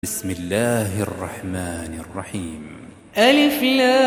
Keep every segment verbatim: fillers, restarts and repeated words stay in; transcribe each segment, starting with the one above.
بسم الله الرحمن الرحيم. ألف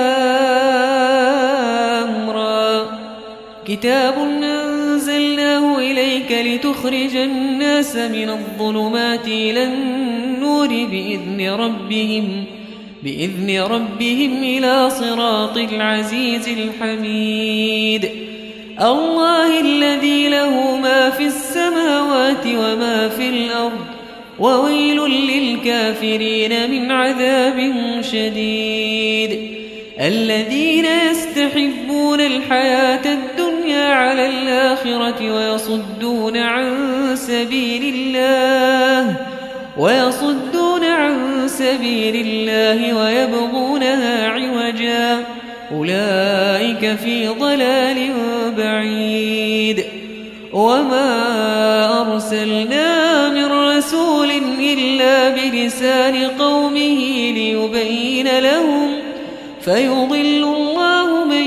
لام را. كتاب أنزلناه إليك لتخرج الناس من الظلمات إلى النور بإذن ربهم بإذن ربهم إلى صراط العزيز الحميد. الله الذي له ما في السماوات وما في الأرض، وويل للكافرين من عذاب شديد. الذين يستحبون الحياة الدنيا على الآخرة ويصدون عن سبيل الله ويصدون عن سبيل الله ويبغونها عوجا، أولئك في ضلال بعيد. وما أرسلنا من رسول إلا بلسان قومه ليبين لهم، فيضل الله من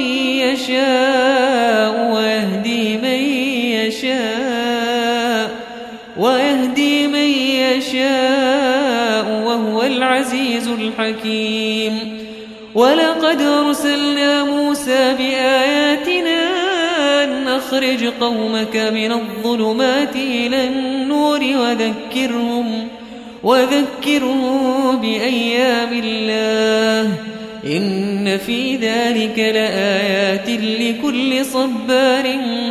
يشاء ويهدي من يشاء ويهدي من يشاء وهو العزيز الحكيم. ولقد أرسلنا موسى بآياتنا أن أخرج قومك من الظلمات إلى النور وذكرهم وذكرهم بأيام الله، إن في ذلك لآيات لكل صبار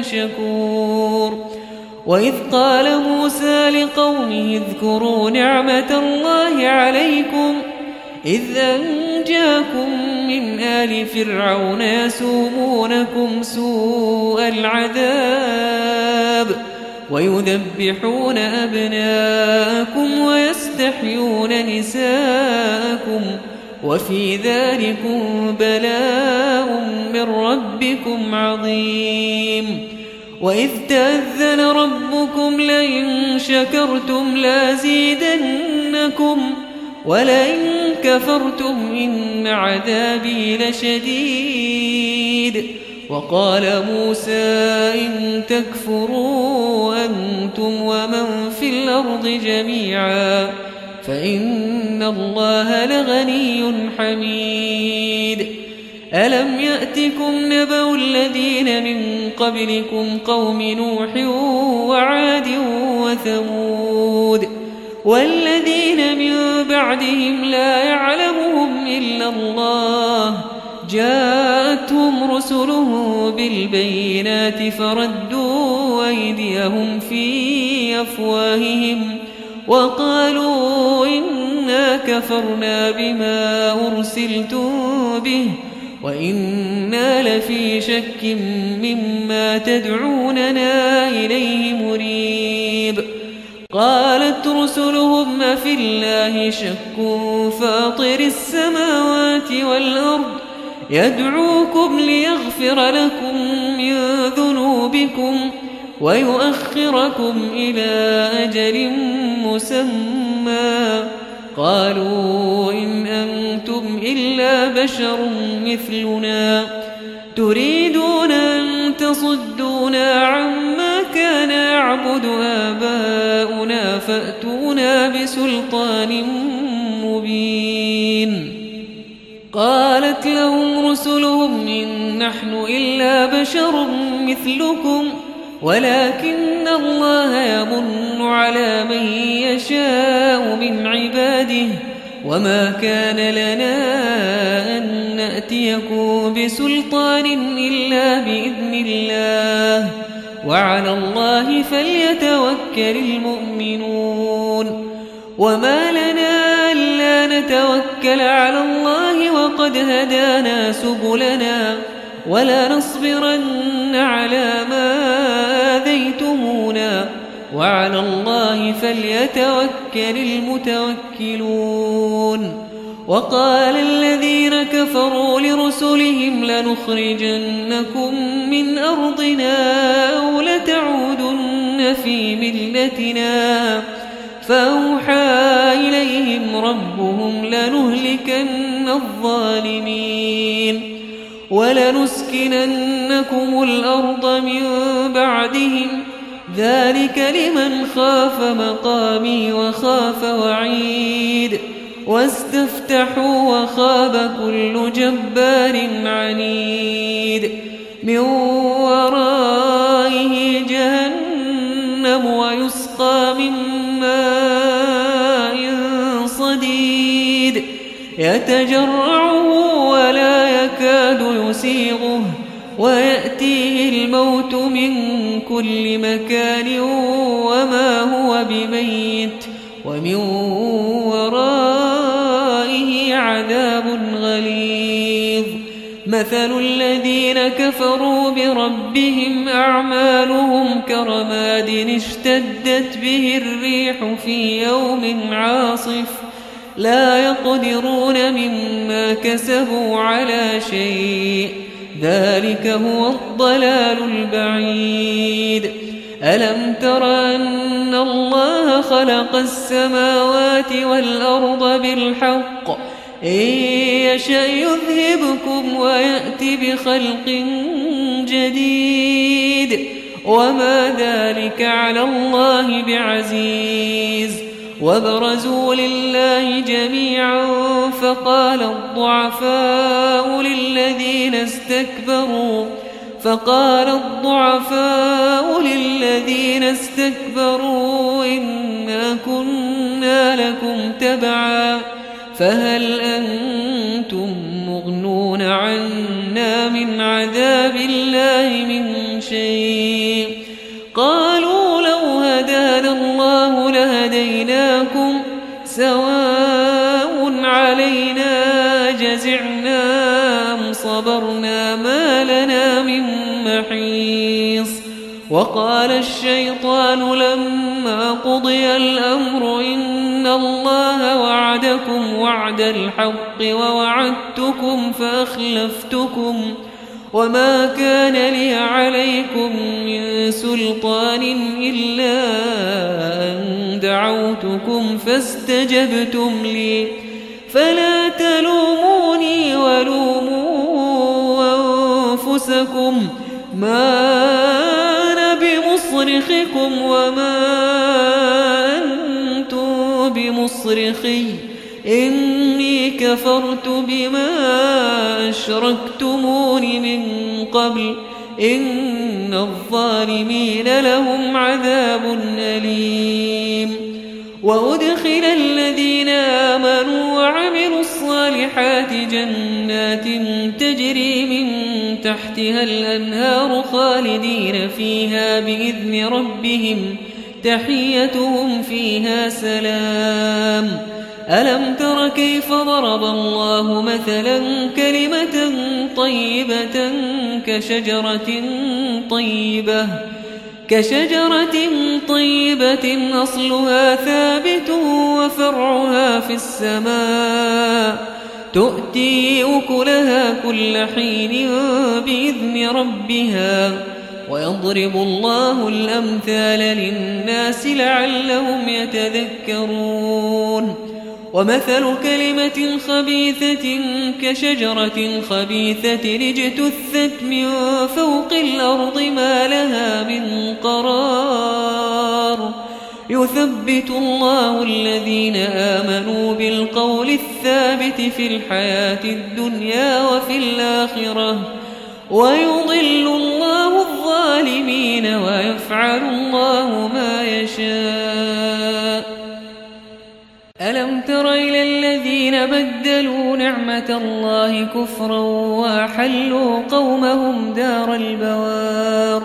شكور. وإذ قال موسى لقومه اذكروا نعمة الله عليكم إذ أنجاكم من آل فرعون يسومونكم سوء العذاب ويذبحون أبناءكم ويستحيون نساءكم، وفي ذلكم بلاء من ربكم عظيم. وإذ تأذن ربكم لئن شكرتم لأزيدنكم ولئن كفرتم إن عذابي لشديد. وقال موسى إن تكفروا أنتم ومن في الأرض جميعا فإن الله لغني حميد. ألم يأتكم نبأ الذين من قبلكم قوم نوح وعاد وثمود والذين من بعدهم لا يعلمهم إلا الله، جاءتهم رسلهم بالبينات فردوا أيديهم في أفواههم وقالوا إنا كفرنا بما أرسلتم به وإنا لفي شك مما تدعوننا إليه مريب. قالت رسلهم أفي الله شك فاطر السماوات والأرض يدعوكم ليغفر لكم من ذنوبكم ويؤخركم إلى أجل مسمى. قالوا إن أنتم إلا بشر مثلنا تريدون أن تصدونا عما كان يعبد آباؤنا فأتونا بسلطان مبين. قالت لهم رسلهم إن نحن إلا بشر مثلكم ولكن الله يمن على من يشاء من عباده وما كان لنا أن نأتيكم بسلطان إلا بإذن الله وعلى الله فليتوكل المؤمنون. وما لنا ألا نتوكل على الله وقد هدانا سبلنا ولا نصبرن على ما آذيتمونا وعلى الله فليتوكل المتوكلون. وقال الذين كفروا لرسلهم لنخرجنكم من أرضنا أو لتعودن في ملتنا، فأوحى إليهم ربهم لنهلكن الظالمين ولنسكننكم الأرض من بعدهم ذلك لمن خاف مقامي وخاف وعيد واستفتحوا وخاب كل جبار عنيد من ورائه جهنم ويسقى من ماء صديد يتجرعه ولا يكاد يسيغه ويأتيه الموت من كل مكان وما هو بميت ومن ورائه عذاب غليظ مثل الذين كفروا بربهم أعمالهم كرماد اشتدت به الريح في يوم عاصف لا يقدرون مما كسبوا على شيء ذلك هو الضلال البعيد ألم تر أن الله خلق السماوات والأرض بالحق إن يشأ يذهبكم ويأتي بخلق جديد وما ذلك على الله بعزيز وبرزوا لله جميعا فقال الضعفاء للذين استكبروا فقال الضعفاء للذين استكبروا إنا كنا لكم تبعا فهل أنتم مغنون عنا من عذاب الله من شيء قالوا لو هدانا الله لهديناكم سواء علينا جزعنا أم صبرنا ما لنا من محيص وقال الشيطان لما قضي الأمر إن الله وعدكم وعد الحق ووعدتكم فأخلفتكم وما كان لي عليكم من سلطان إلا أن دعوتكم فاستجبتم لي فلا تلوموني ولوموا أنفسكم ما أنا بمصرخكم وما أنتم بمصرخي إني كفرت بما أشركتمون من قبل إن الظالمين لهم عذاب أليم وأدخل الذين آمنوا وعملوا الصالحات جنات تجري من تحتها الأنهار خالدين فيها بإذن ربهم تحيتهم فيها سلام ألم تر كيف ضرب الله مثلا كلمة طيبة كشجرة طيبة كشجرة طيبة أصلها ثابت وفرعها في السماء تؤتي أكلها كل حين بإذن ربها ويضرب الله الأمثال للناس لعلهم يتذكرون ومثل كلمة خبيثة كشجرة خبيثة اجتثت من فوق الأرض ما لها من قرار يثبت الله الذين آمنوا بالقول الثابت في الحياة الدنيا وفي الآخرة ويضل الله الظالمين ويفعل الله ما يشاء ألم تر إلى الذين بدلوا نعمة الله كفرا وأحلوا قومهم دار البوار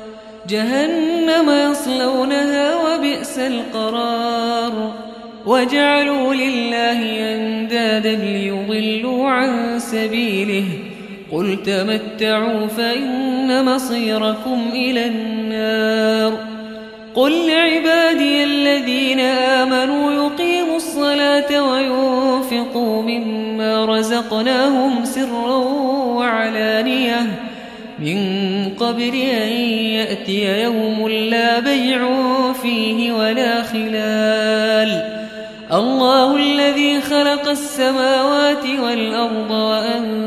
جهنم يصلونها وبئس القرار وجعلوا لله أندادا ليضلوا عن سبيله قل تمتعوا فإن مصيركم إلى النار قل لعبادي الذين آمنوا يقيموا الصلاة وينفقوا مما رزقناهم سرا وعلانية من قبل أن يأتي يوم لا بيع فيه ولا خلال الله الذي خلق السماوات والأرض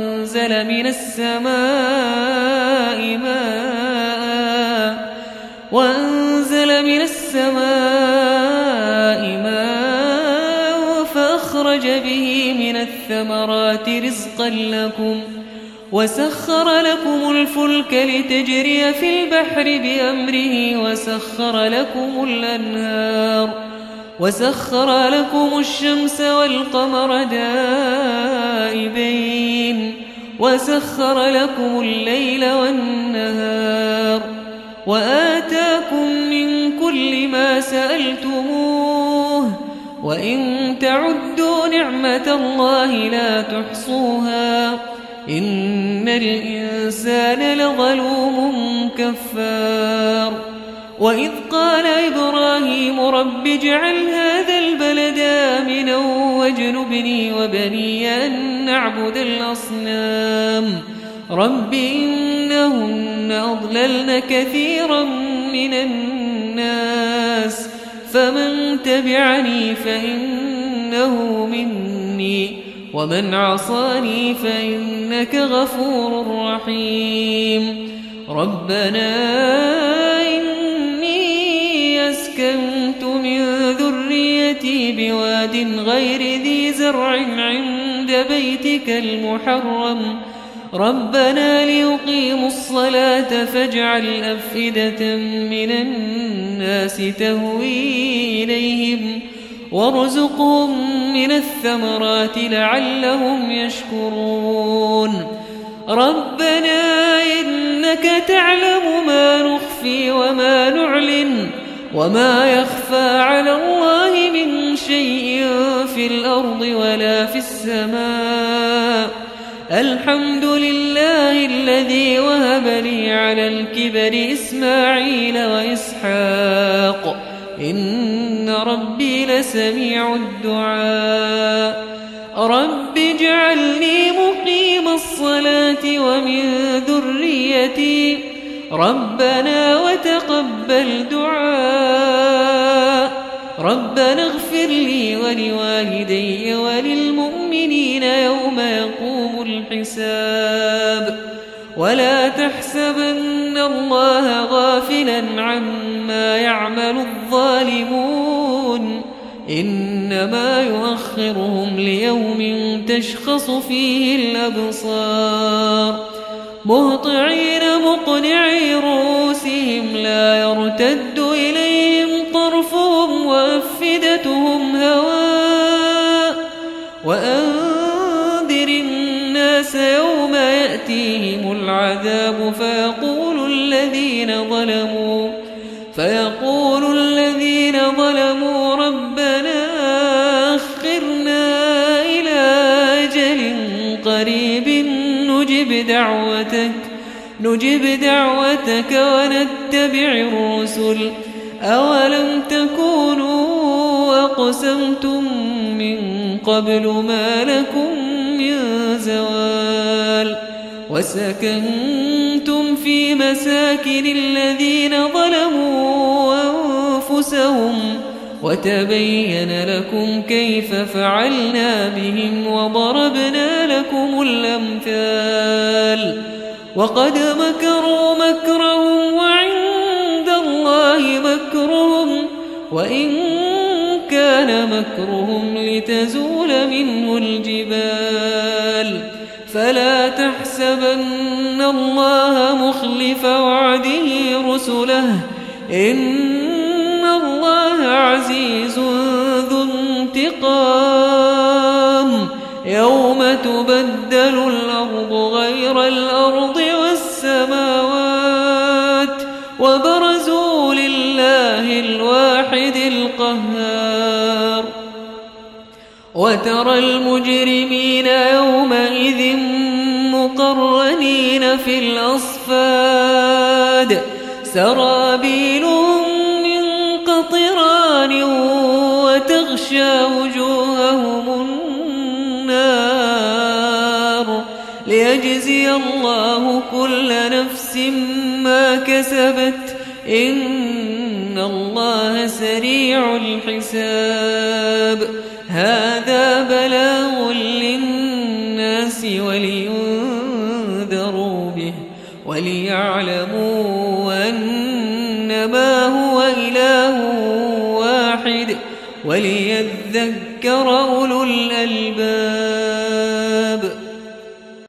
وأنزل من السماء ماء وأنزل من السماء ماء فأخرج به من الثمرات رزقا لكم وسخر لكم الفلك لتجري في البحر بأمره وسخر لكم الأنهار وسخر لكم الشمس والقمر دائبين وسخر لكم الليل والنهار وآتاكم من كل ما سألتموه وإن تعدوا نعمة الله لا تحصوها إن الإنسان لظلوم كفار وإذ قال إبراهيم رب اجعل هذا البلد آمنا واجنبني وبني أن نعبد الأصنام رب إنهن أضللن كثيرا من الناس فمن تبعني فإنه مني ومن عصاني فإنك غفور رحيم ربنا إني أسكنت من ذريتي بواد غير ذي زرع عند بيتك المحرم ربنا ليقيموا الصلاة فاجعل أفئدة من الناس تهوي إليهم وارزقهم من الثمرات لعلهم يشكرون ربنا إنك تعلم ما نخفي وما نعلن وما يخفى على الله من شيء في الأرض ولا في السماء الحمد لله الذي وهب لي على الكبر إسماعيل وإسحاق إن ربي لسميع الدعاء رب اجعلني مقيم الصلاة ومن ذريتي ربنا وتقبل دعاء ربنا اغفر لي ولوالدي وللمؤمنين يوم يقوم الحساب ولا تحسبن الله غافلا عما يعمل الظالمون إنما يؤخرهم ليوم تشخص فيه الأبصار مهطعين مقنعي رؤوسهم لا يرتد إليهم طرفهم وأفئدتهم هواء وأنذر الناس يوم يأتيهم العذاب فيقول الذين ظلموا فيقول الذين ظلموا ربنا أخرنا إلى أجل قريب نجب دعوتك نجب دعوتك ونتبع الرسل أولم تكونوا أقسمتم من قبل ما لكم من زوال وسكنتم في مساكن الذين ظلموا أنفسهم وتبين لكم كيف فعلنا بهم وضربنا لكم الأمثال وقد مكروا مكرهم وعند الله مكرهم وإن كان مكرهم لتزول منه الجبال فلا تحسبن الله مخلف وعده رسله إن الله عزيز ذو انتقام يوم تبدل الأرض غير الأرض والسماوات وبرزوا لله الواحد القهار وترى المجرمين يومئذ مقرنين في الأصفاد سرابيلهم من قطران وتغشى وجوههم النار ليجزي الله كل نفس ما كسبت إن الله سريع الحساب هذا بلاغ للناس ولينذروا به وليعلموا أن إنما هو إله واحد وليذكر أولو الألباب.